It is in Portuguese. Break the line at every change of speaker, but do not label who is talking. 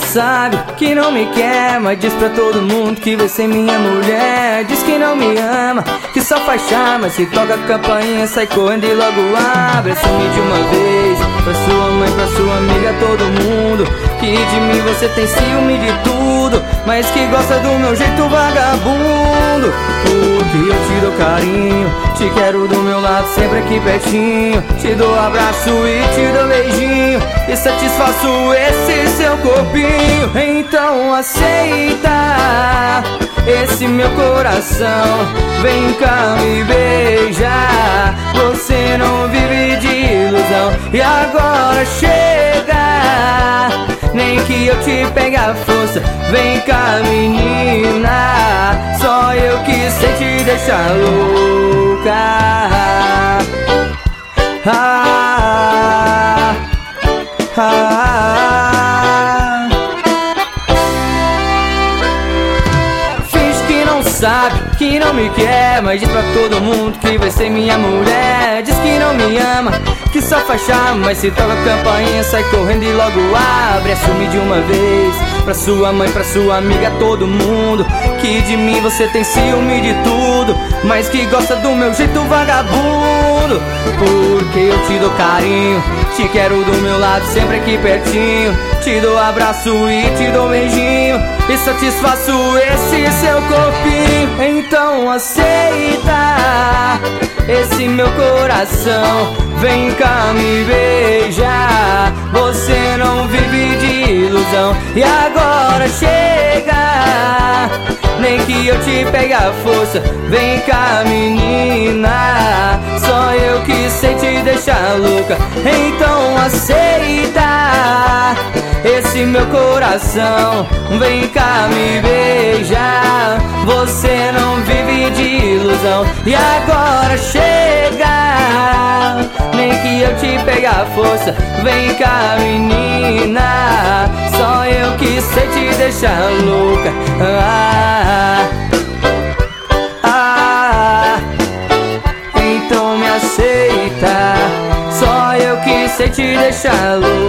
sabe que não me quer, mas diz pra todo mundo que vai ser minha mulher. Diz que não me ama, que só faz charme, se toca a campainha, sai correndo e logo abre. Assume de uma vez, pra sua mãe, pra sua amiga, todo mundo, que de mim você tem ciúme de tudo, mas que gosta do meu jeito vagabundo. Porque eu te dou carinho, te quero do meu lado, sempre aqui pertinho. Te dou abraço e te dou beijinho, e satisfaço esse seu corpinho. Então aceita esse meu coração, vem cá me beijar. Você não vive de ilusão, e agora chega, nem que eu te pegue à força. Vem cá menina, só eu que sei te deixar louca. Finge que não sabe, que não me quer, mas diz pra todo mundo que vai ser minha mulher. Diz que não me ama, que só faz charme, mas se toca a campainha, sai correndo e logo abre. Assume de uma vez, pra sua mãe, pra sua amiga, todo mundo, que de mim você tem ciúme de tudo, mas que gosta do meu jeito vagabundo. Porque eu te dou carinho, te quero do meu lado, sempre aqui pertinho. Te dou abraço e te dou beijinho, e satisfaço esse seu corpinho. Então aceita esse meu coração, vem cá me beijar. Você não vive de ilusão, e agora chega, nem que eu te pegue à força. Vem cá menina, só eu que sei te deixar louca. Então aceita esse meu coração, vem cá me beijar. Você não vive de ilusão, e agora chega, nem que eu te pegue à força. Vem cá menina, só eu que sei te deixar louca. Então me aceita, só eu que sei te deixar louca.